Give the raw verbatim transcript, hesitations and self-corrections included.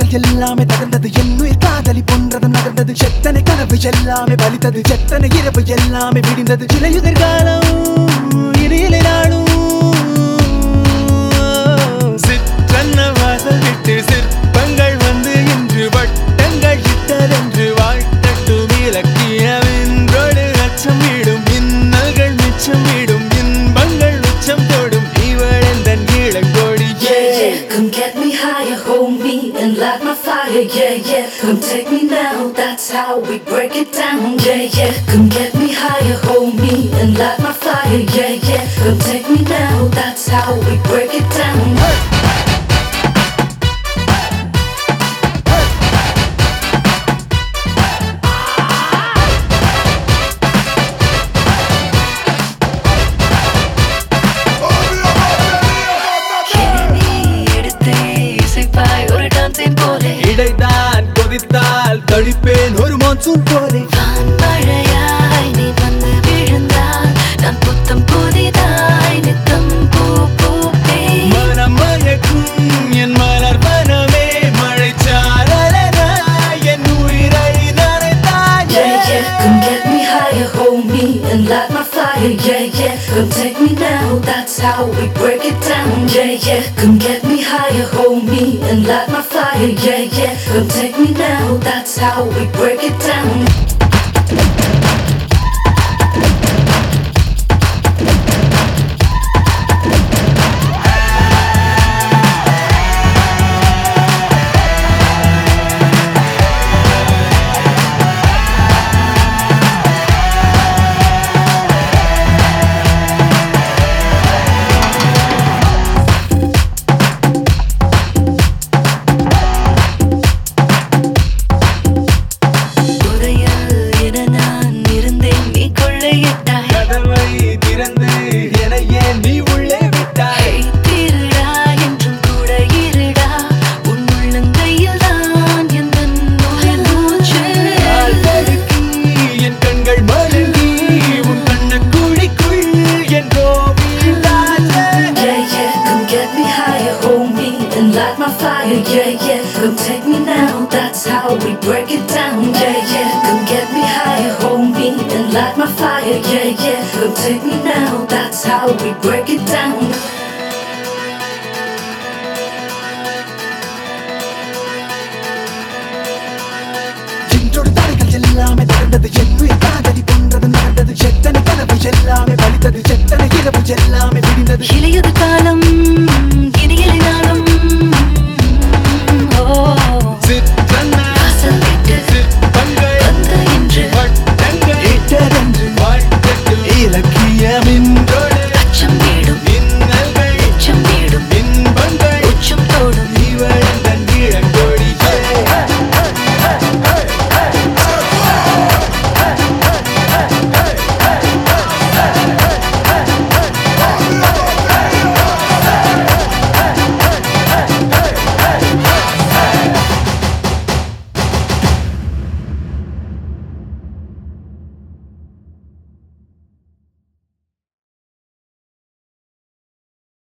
தடைகள் எல்லாமே தகர்ந்தது என்னுயிர் காதலி பொன்றதும் நகர்ந்தது செத்தனை கனவு எல்லாமே பலித்தது செத்தனை இரவு எல்லாமே விடிந்தது இலையுதிர் காலம் இடையிலே நாளும் சிற்றன்ன வாசல் விட்டு சிற்பங்கள் வந்து இன்று வட்டங்கள் இட்டதென்று வாழ்த்தட்டும் இலக்கியமென்றோடு அச்சம் விடும் இன்னல்கள் மிச்சம் விடும் இன்பங்கள் உச்சம் தொடும் இவளெந்தன் இளங்கோடி. Come get me higher, hold me and light my fire, yeah, yeah. Come take me now, that's how we break it down, yeah, yeah. Come get me higher, hold me and light my fire, yeah, yeah. Come take me now, that's how we break it down. இடைதான் கொதித்தால் தடிப்பேன் ஒரு monsoon போலே மழையாய் நீ வந்து விழுந்தால் நான் புத்தம் புதிதாய் நித்தம் பூ பூப்பேன். மனம் மயக்கும் என் மலர் மனமே மழைச்சாரலாய் என் உயிரை நனைத்தாய். Yeah, yeah, come get me higher, hold me and light my fire, yeah, yeah. Come take me now, that's how we break it down, yeah, yeah. Come get me higher, hold me and light my fire, yeah, yeah. Come take me now, that's how we break it down. கதவை திறந்து என ஏன் நீ உள்ளே விட்டாய்? திருடா என்றும் கூட இருடா உன் உள்ளங்கையில் தான் என் உயிர் மூச்சு. தடுக்கி என் கண்கள் மலங்கி உன் கண்ணக்குழிக்குள் என் கோவிலாச்சே. Yeah, yeah, come get me higher, hold me and light my fire, yeah, yeah. Come take me now, that's how we break it down, yeah, yeah. Come get me higher, hold me and light my fire, yeah, yeah. Come take me now, that's how we break it down. இன்றொரு தடைகள் எல்லாமே தகர்ந்தது என்னுயிர் காதலி பொன்றதும் நகர்ந்தது செத்தனை கனவு எல்லாமே பலித்தது செத்தனை இரவு எல்லாமே விடிந்தது இளையுதிர்